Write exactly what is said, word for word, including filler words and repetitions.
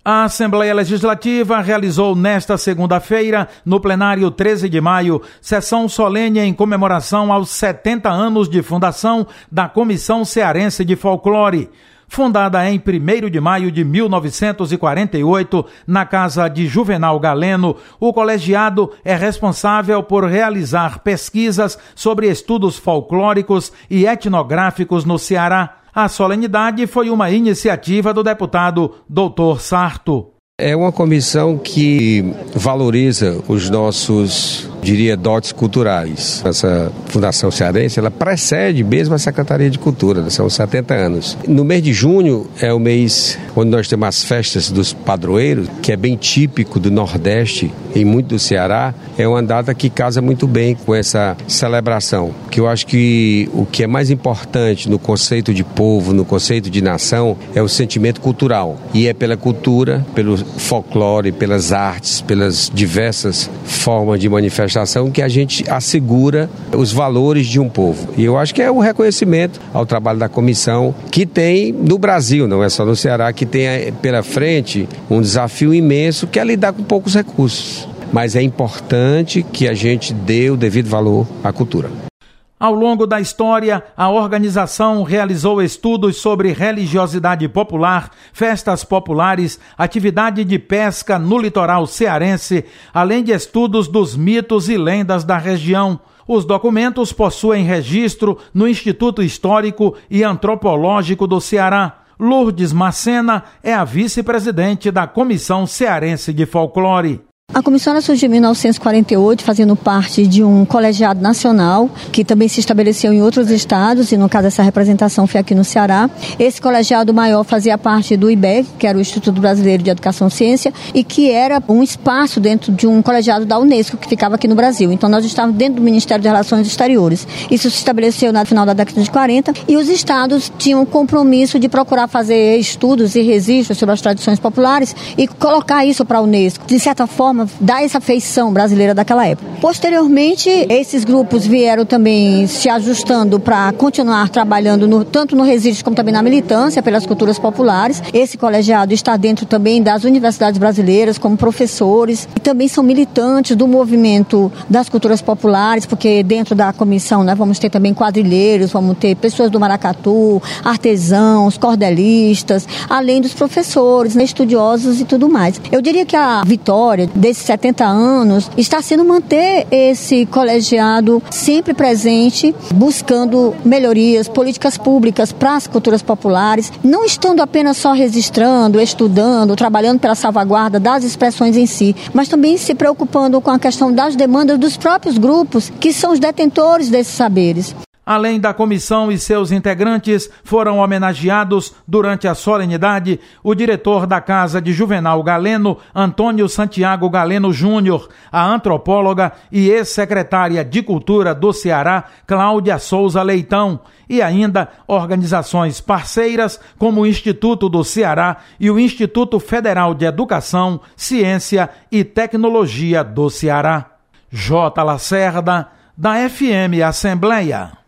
A Assembleia Legislativa realizou nesta segunda-feira, no plenário treze de maio, sessão solene em comemoração aos setenta anos de fundação da Comissão Cearense de Folclore. Fundada em primeiro de maio de mil novecentos e quarenta e oito, na casa de Juvenal Galeno, o colegiado é responsável por realizar pesquisas sobre estudos folclóricos e etnográficos no Ceará. A solenidade foi uma iniciativa do deputado doutor Sarto. É uma comissão que valoriza os nossos, diria, dotes culturais. Essa Fundação Cearense, ela precede mesmo a Secretaria de Cultura, são setenta anos. No mês de junho é o mês onde nós temos as festas dos padroeiros, que é bem típico do Nordeste e muito do Ceará. É uma data que casa muito bem com essa celebração, que eu acho que o que é mais importante no conceito de povo, no conceito de nação, é o sentimento cultural. E é pela cultura, pelo folclore, pelas artes, pelas diversas formas de manifestação que a gente assegura os valores de um povo. E eu acho que é um reconhecimento ao trabalho da comissão que tem no Brasil, não é só no Ceará, que tem pela frente um desafio imenso que é lidar com poucos recursos. Mas é importante que a gente dê o devido valor à cultura. Ao longo da história, a organização realizou estudos sobre religiosidade popular, festas populares, atividade de pesca no litoral cearense, além de estudos dos mitos e lendas da região. Os documentos possuem registro no Instituto Histórico e Antropológico do Ceará. Lourdes Macena é a vice-presidente da Comissão Cearense de Folclore. A comissão surgiu em mil novecentos e quarenta e oito, fazendo parte de um colegiado nacional, que também se estabeleceu em outros estados, e no caso essa representação foi aqui no Ceará. Esse colegiado maior fazia parte do I B E C, que era o Instituto Brasileiro de Educação e Ciência, e que era um espaço dentro de um colegiado da Unesco, que ficava aqui no Brasil. Então nós estávamos dentro do Ministério de Relações Exteriores. Isso se estabeleceu no final da década de quarenta, e os estados tinham o compromisso de procurar fazer estudos e registros sobre as tradições populares e colocar isso para a Unesco. De certa forma, dar essa feição brasileira daquela época. Posteriormente, esses grupos vieram também se ajustando para continuar trabalhando no, tanto no registro como também na militância pelas culturas populares. Esse colegiado está dentro também das universidades brasileiras como professores e também são militantes do movimento das culturas populares, porque dentro da comissão nós vamos ter também quadrilheiros, vamos ter pessoas do maracatu, artesãos, cordelistas, além dos professores, né, estudiosos e tudo mais. Eu diria que a vitória desses setenta anos está sendo manter esse colegiado sempre presente, buscando melhorias, políticas públicas para as culturas populares, não estando apenas só registrando, estudando, trabalhando pela salvaguarda das expressões em si, mas também se preocupando com a questão das demandas dos próprios grupos, que são os detentores desses saberes. Além da comissão e seus integrantes, foram homenageados durante a solenidade o diretor da Casa de Juvenal Galeno, Antônio Santiago Galeno Júnior, a antropóloga e ex-secretária de Cultura do Ceará, Cláudia Souza Leitão, e ainda organizações parceiras como o Instituto do Ceará e o Instituto Federal de Educação, Ciência e Tecnologia do Ceará. J. Lacerda, da F M Assembleia.